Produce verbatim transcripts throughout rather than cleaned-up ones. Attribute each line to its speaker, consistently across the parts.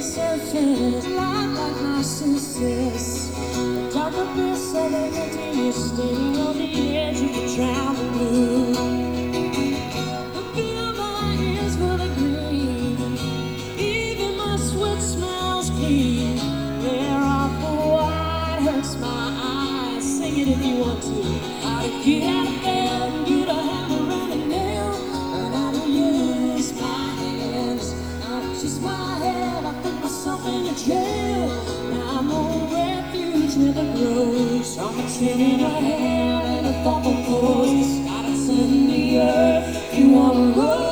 Speaker 1: the surface, light like narcissus. The dark abyss of empty is staying on the edge of the drowning blue. The beat of my ears for the green, even my sweat smells clean. Where off the white hurts my eyes. Sing it if you want to. How to get out of bed and get a hammer and a nail, and how to use my hands, not just my head. I put myself in a jail. Now I'm on refuge where the grows. I'm a tin in a hand and a thoughtful voice. Gotta send the earth if you wanna roll.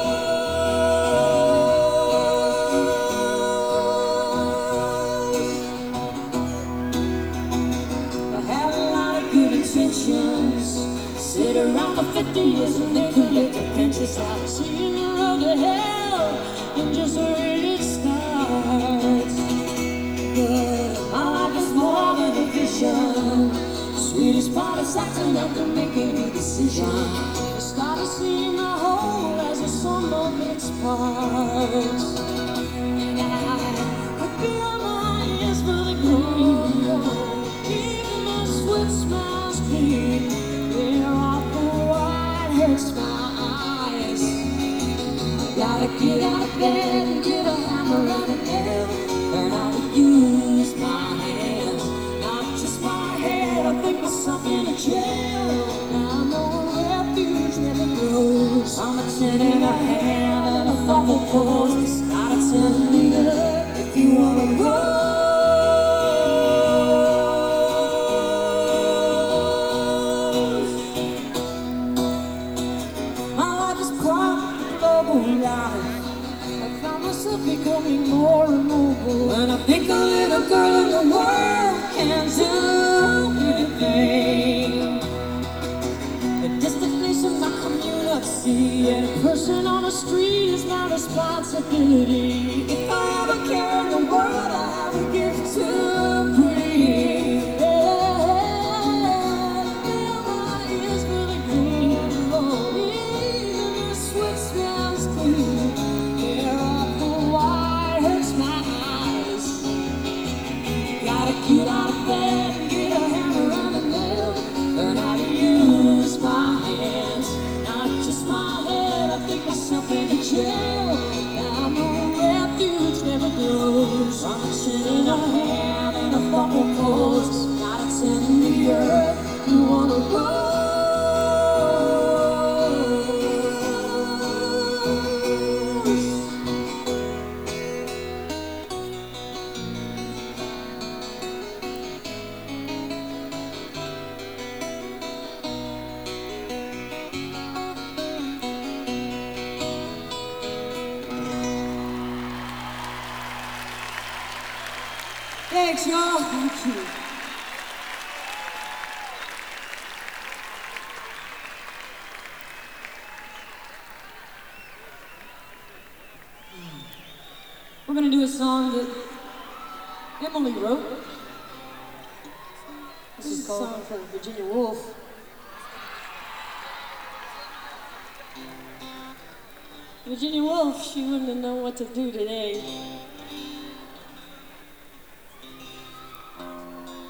Speaker 1: Sit around for fifty years and they collect the pinches out. Seeing the road to hell and just where it starts. But my life is more than a vision. The sweetest part is acting after making a decision. I started seeing the whole as a sum of its parts. And I would be on my ears for the green. Even my sweat smells clean. Hurts my eyes. I gotta get out of bed and get a hammer and a nail. Learn how to use my hands, not just my head. I think myself in a jail. Now I'm on refuge, never grows. I'm a tin in a hand and a thoughtful voice. Gotta tell me up if you wanna roll. I found myself becoming more immobile, and I think a little girl in the world can do anything. The destination, my community, and a person on the street is my responsibility. If I ever care in the world, I have a gift to bring. Get out of bed and get a hammer and a nail. Learn how to use my hands, not just my head. I think myself in a jail. Now I'm on refuge, never grows. I'm a tin in a hand and a thoughtful voice. Not a tin in the earth. You wanna roll? Thanks, y'all. Thank you. We're going to do a song that Emily wrote. This is a song from Virginia Woolf. Virginia Woolf, she wouldn't have known what to do today.